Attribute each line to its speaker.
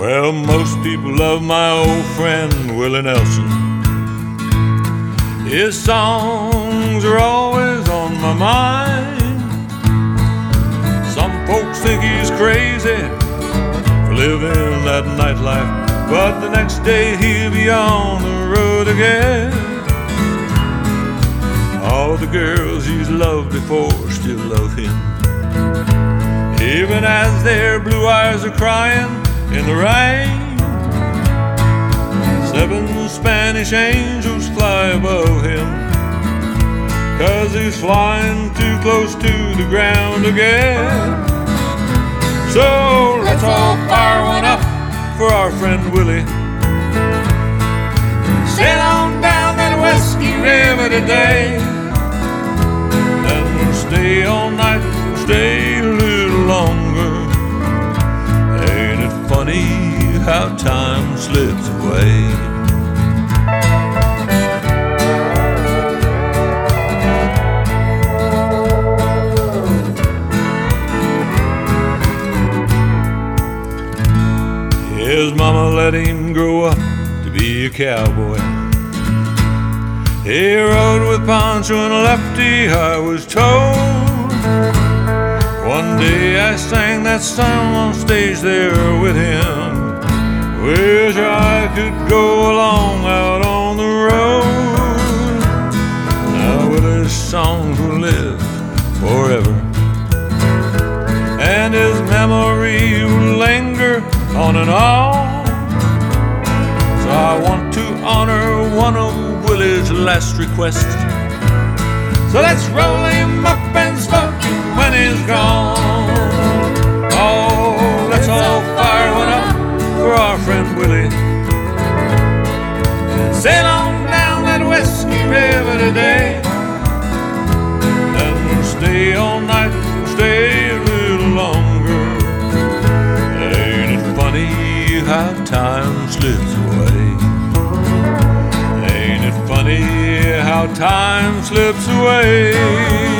Speaker 1: Well, most people love my old friend Willie Nelson. His songs are always on my mind. Some folks think he's crazy for living that nightlife, but the next day he'll be on the road again. All the girls he's loved before still love him, even as their blue eyes are crying in the rain. 7 Spanish angels fly above him, 'cause he's flying too close to the ground again. So let's all fire one up for our friend Willie. Sail on down that Whiskey River today, and we'll stay all night, we'll stay a little longer. Ain't it funny how time slips away? His mama let him grow up to be a cowboy. He rode with Pancho and Lefty, I was told. One day I sang that song on stage there with him. Wish I could go along out on the road. Now Willie's songs will live forever, and his memory will linger on and on. So I want to honor one of Willie's last requests. So let's roll him up and smoke him when he's gone. Oh, let's all fire one up for our friend Willie. Sail on down that Whiskey River today, and we'll stay all night, we'll stay a little longer. Ain't it funny how time slips away? Ain't it funny how time slips away?